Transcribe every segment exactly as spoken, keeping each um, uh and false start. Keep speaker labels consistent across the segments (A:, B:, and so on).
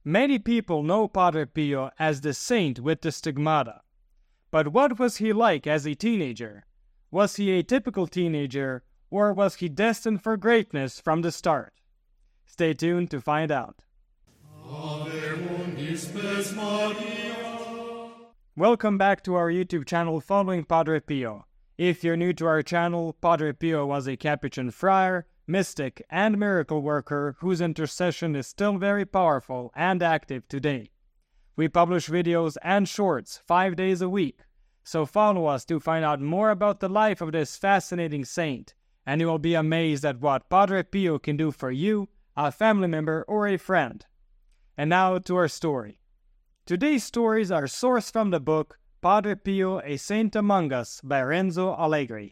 A: Many people know Padre Pio as the saint with the stigmata. But what was he like as a teenager? Was he a typical teenager, or was he destined for greatness from the start? Stay tuned to find out. Welcome back to our YouTube channel following Padre Pio. If you're new to our channel, Padre Pio was a Capuchin friar, mystic, and miracle worker whose intercession is still very powerful and active today. We publish videos and shorts five days a week, so follow us to find out more about the life of this fascinating saint, and you will be amazed at what Padre Pio can do for you, a family member, or a friend. And now to our story. Today's stories are sourced from the book Padre Pio, A Saint Among Us by Renzo Allegri.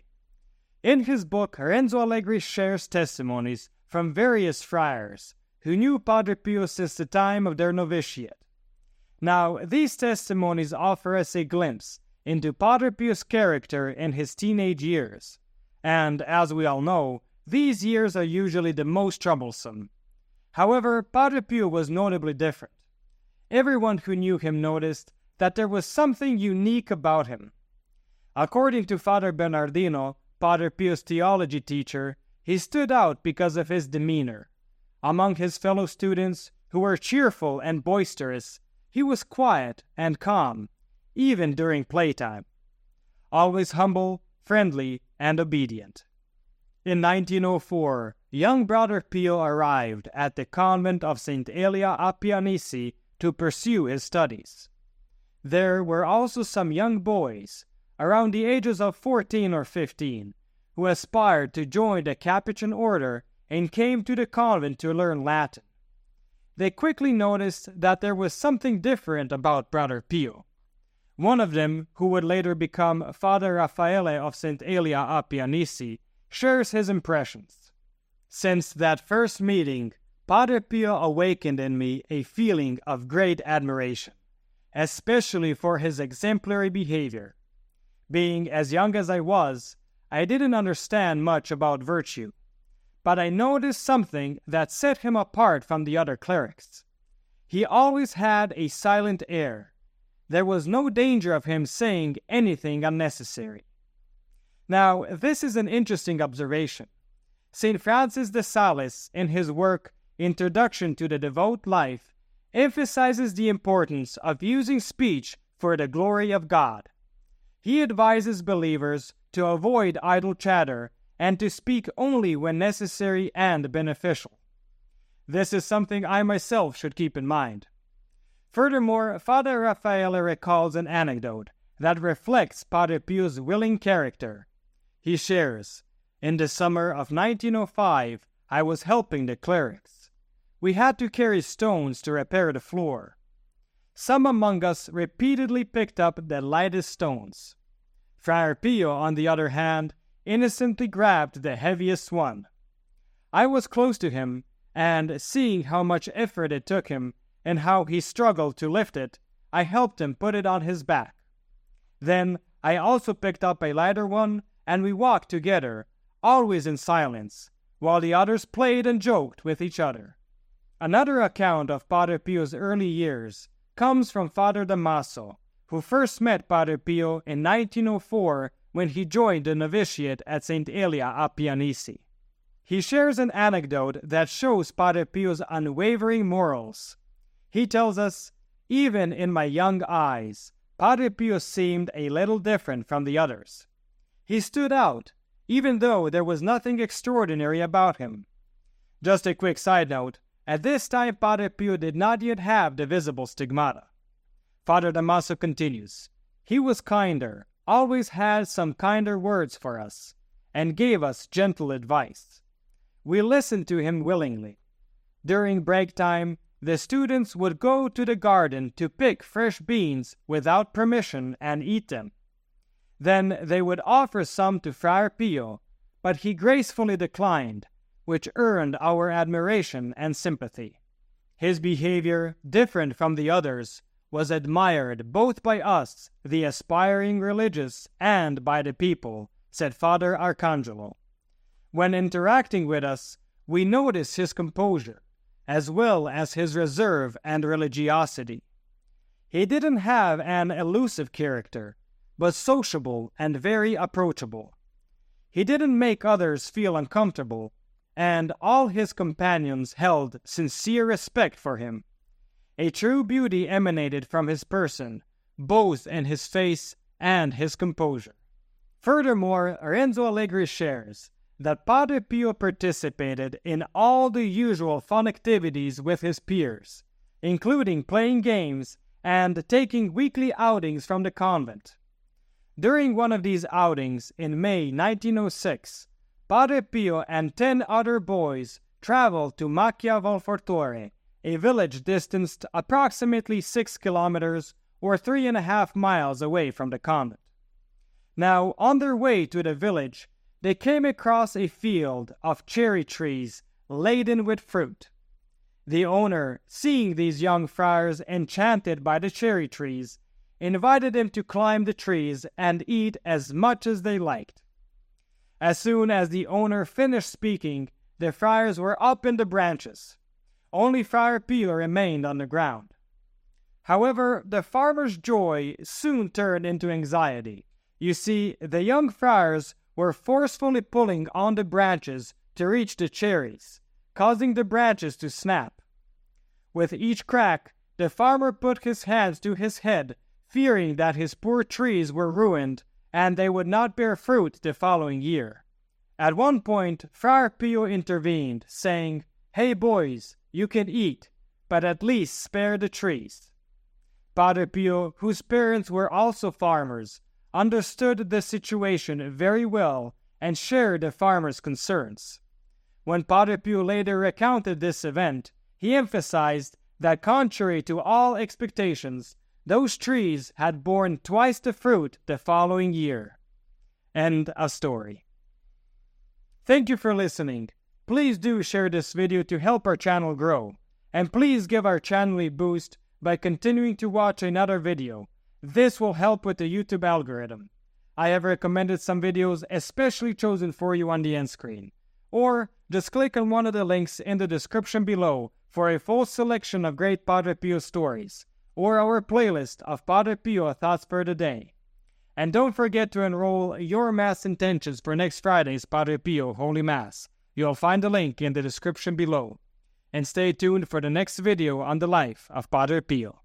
A: In his book, Renzo Allegri shares testimonies from various friars who knew Padre Pio since the time of their novitiate. Now, these testimonies offer us a glimpse into Padre Pio's character in his teenage years, and as we all know, these years are usually the most troublesome. However, Padre Pio was notably different. Everyone who knew him noticed that there was something unique about him. According to Father Bernardino, Padre Pio's theology teacher, he stood out because of his demeanor. Among his fellow students, who were cheerful and boisterous, he was quiet and calm, even during playtime. Always humble, friendly, and obedient. In nineteen oh four, young Brother Pio arrived at the convent of Saint Elia a Pianici to pursue his studies. There were also some young boys, around the ages of fourteen or fifteen, who aspired to join the Capuchin order and came to the convent to learn Latin. They quickly noticed that there was something different about Brother Pio. One of them, who would later become Father Raffaele of Saint Elia a Pianici, shares his impressions. Since that first meeting, Padre Pio awakened in me a feeling of great admiration, especially for his exemplary behavior. Being as young as I was, I didn't understand much about virtue, but I noticed something that set him apart from the other clerics. He always had a silent air. There was no danger of him saying anything unnecessary. Now, this is an interesting observation. Saint Francis de Sales, in his work Introduction to the Devout Life, emphasizes the importance of using speech for the glory of God. He advises believers to avoid idle chatter and to speak only when necessary and beneficial. This is something I myself should keep in mind. Furthermore, Father Raffaele recalls an anecdote that reflects Padre Pio's willing character. He shares, "In the summer of nineteen oh five, I was helping the clerics. We had to carry stones to repair the floor. Some among us repeatedly picked up the lightest stones. Friar Pio, on the other hand, innocently grabbed the heaviest one. I was close to him, and seeing how much effort it took him, and how he struggled to lift it, I helped him put it on his back. Then I also picked up a lighter one, and we walked together, always in silence, while the others played and joked with each other." Another account of Padre Pio's early years comes from Father Damaso, who first met Padre Pio in nineteen oh four when he joined the novitiate at Saint Elia a Pianici. He shares an anecdote that shows Padre Pio's unwavering morals. He tells us, "Even in my young eyes, Padre Pio seemed a little different from the others. He stood out, even though there was nothing extraordinary about him." Just a quick side note, at this time Padre Pio did not yet have the visible stigmata. Father Damaso continues, "He was kinder, always had some kinder words for us, and gave us gentle advice. We listened to him willingly. During break time, the students would go to the garden to pick fresh beans without permission and eat them. Then they would offer some to Friar Pio, but he gracefully declined, which earned our admiration and sympathy. His behavior, different from the others, was admired both by us, the aspiring religious, and by the people," said Father Arcangelo. "When interacting with us, we noticed his composure, as well as his reserve and religiosity. He didn't have an elusive character, but sociable and very approachable. He didn't make others feel uncomfortable, and all his companions held sincere respect for him. A true beauty emanated from his person, both in his face and his composure. Furthermore, Renzo Allegri shares that Padre Pio participated in all the usual fun activities with his peers, including playing games and taking weekly outings from the convent. During one of these outings in May nineteen oh six, Padre Pio and ten other boys traveled to Macchia Valfortore, a village distanced approximately six kilometers or three and a half miles away from the convent. Now, on their way to the village, they came across a field of cherry trees laden with fruit. The owner, seeing these young friars enchanted by the cherry trees, invited them to climb the trees and eat as much as they liked. As soon as the owner finished speaking, the friars were up in the branches. Only Friar Pio remained on the ground. However, the farmer's joy soon turned into anxiety. You see, the young friars were forcefully pulling on the branches to reach the cherries, causing the branches to snap. With each crack, the farmer put his hands to his head, fearing that his poor trees were ruined and they would not bear fruit the following year. At one point, Friar Pio intervened, saying, "Hey boys, you can eat, but at least spare the trees." Padre Pio, whose parents were also farmers, understood the situation very well and shared the farmers' concerns. When Padre Pio later recounted this event, he emphasized that contrary to all expectations, those trees had borne twice the fruit the following year. End of story. Thank you for listening. Please do share this video to help our channel grow, and please give our channel a boost by continuing to watch another video. This will help with the YouTube algorithm. I have recommended some videos especially chosen for you on the end screen. Or just click on one of the links in the description below for a full selection of great Padre Pio stories, or our playlist of Padre Pio Thoughts for the Day. And don't forget to enroll your Mass intentions for next Friday's Padre Pio Holy Mass. You'll find the link in the description below. And stay tuned for the next video on the life of Padre Pio.